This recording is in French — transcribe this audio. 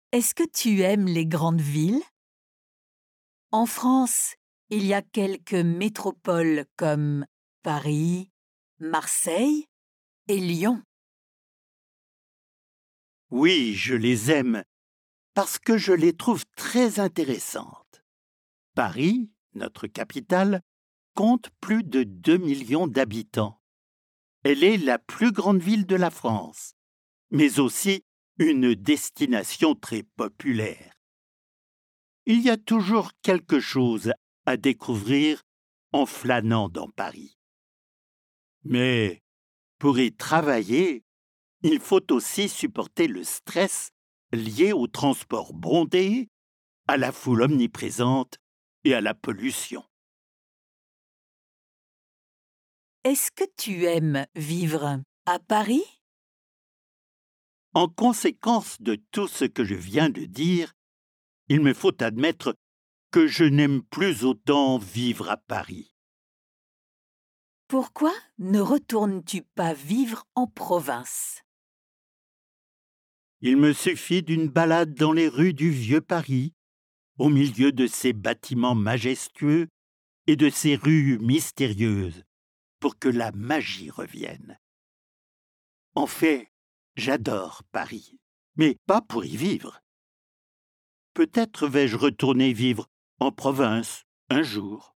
Est-ce que tu aimes les grandes villes? En France, il y a quelques métropoles comme Paris, Marseille et Lyon. Oui, je les aime parce que je les trouve très intéressantes. Paris, notre capitale, compte plus de 2 millions d'habitants. Elle est la plus grande ville de la France, mais aussi une destination très populaire. Il y a toujours quelque chose à découvrir en flânant dans Paris. Mais pour y travailler, il faut aussi supporter le stress lié au transport bondé, à la foule omniprésente et à la pollution. Est-ce que tu aimes vivre à Paris? En conséquence de tout ce que je viens de dire, il me faut admettre que je n'aime plus autant vivre à Paris. Pourquoi ne retournes-tu pas vivre en province? Il me suffit d'une balade dans les rues du vieux Paris, au milieu de ces bâtiments majestueux et de ces rues mystérieuses, pour que la magie revienne. En fait, j'adore Paris, mais pas pour y vivre. Peut-être vais-je retourner vivre en province un jour.